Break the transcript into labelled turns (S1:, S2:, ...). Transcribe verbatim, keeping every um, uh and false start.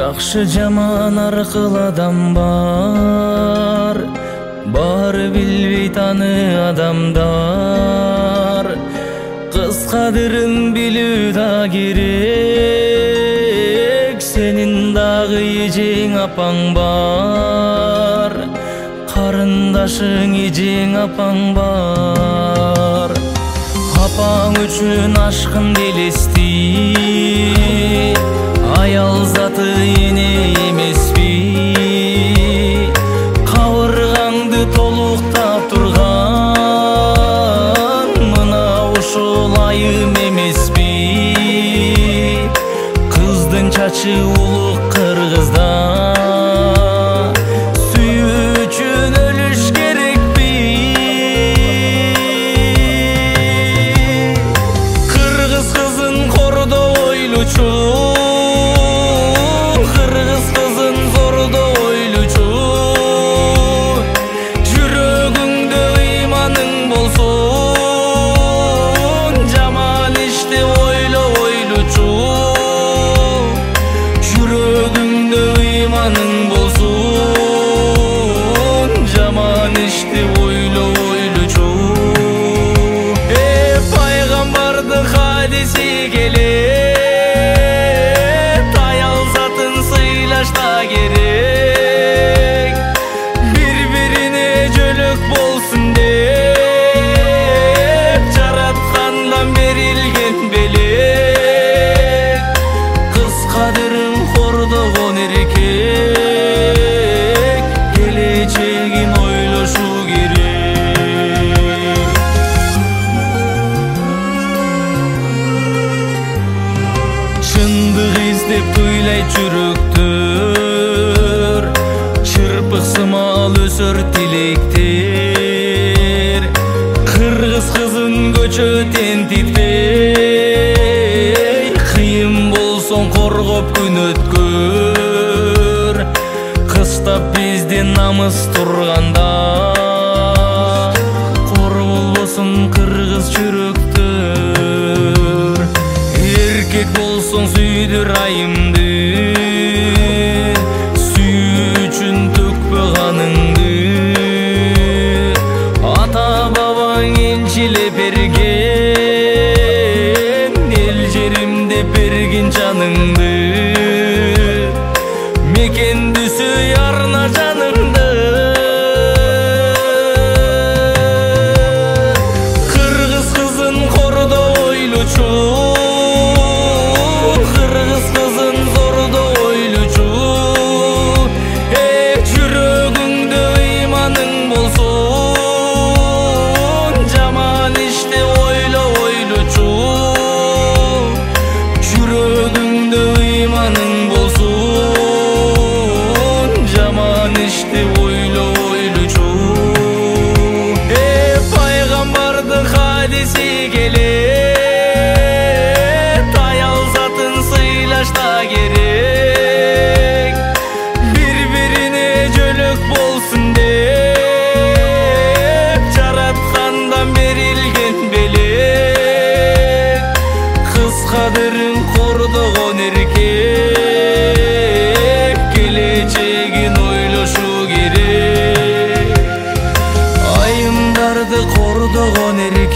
S1: Жакшы жаман аркыл адам бар, баары билбей таны адамдар. Кыз кадырын билүү да керек, сенин дагы эжең апаң бар, карындашың эжең апаң бар. Апаң үчүн ашкын делести, аял заты эне эмеспи. Кабыргаңды толуктап турган мына ушул айым эмеспи. Кыздын чачы улук кыргызда, сүйүү үчүн өлүш керекпи? Кыргыз кызын кордо ойлучу, ыйлайт жүрөктөр, чырпык сымал өсөр тилектер. Кыргыз кызын көчө тентитпей, кыйын болсоң коргоп күн өткөр. Кыстап биздин намыс турганда, кор болбосун кыргыз жүрөктөр. Эркек болсоң сүйдүр айымды, сүйүү үчүн төкпө каныңды. Ата бабаң энчилеп берген, эл жеримде берген жаныңды. Мекенди сүй арна жаныңды. Кыргыз кызын кордо ойлучу, кадырын кордогон эркек, келечегин ойлошу керек. Айымдарды кордогон эркек,